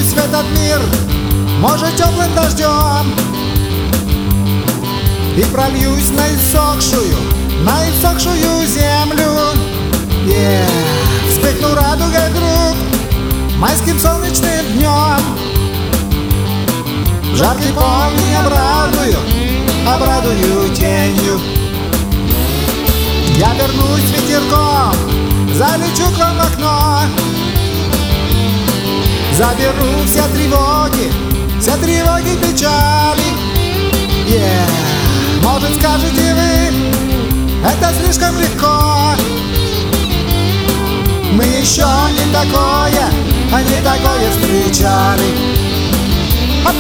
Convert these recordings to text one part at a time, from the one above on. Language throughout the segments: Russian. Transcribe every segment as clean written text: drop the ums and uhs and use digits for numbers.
вернусь в этот мир, может, теплым дождем, и прольюсь на иссохшую землю. Вспыхну радугой вдруг майским солнечным днем, в жаркий полдень обрадую тенью. Я вернусь ветерком, залечу к вам в окно, заберу все тревоги, печали. Может, скажете вы, это слишком легко. Мы еще не такое встречали. Хоп!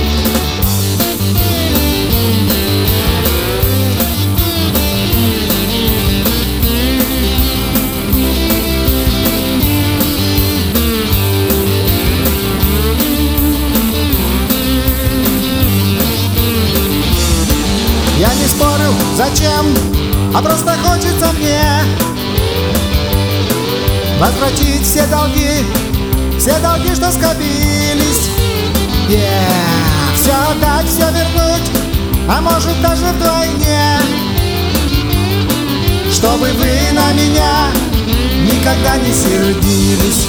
Я не спорю, зачем, а просто хочется мне возвратить все долги, что скопились. Все отдать, все вернуть, а может даже вдвойне, чтобы вы на меня никогда не сердились.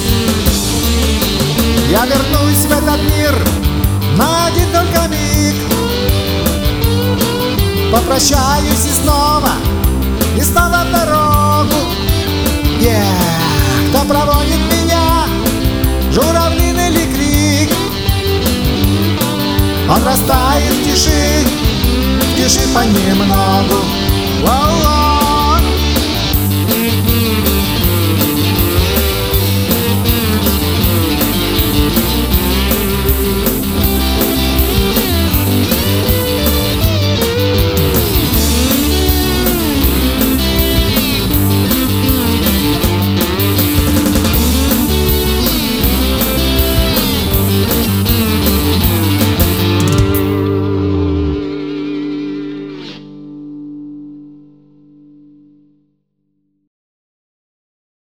Я вернусь в этот мир на один только миг, попрощаюсь и снова в дорогу. Кто проводит меня, журавлиный ли крик? Он растает в тиши понемногу.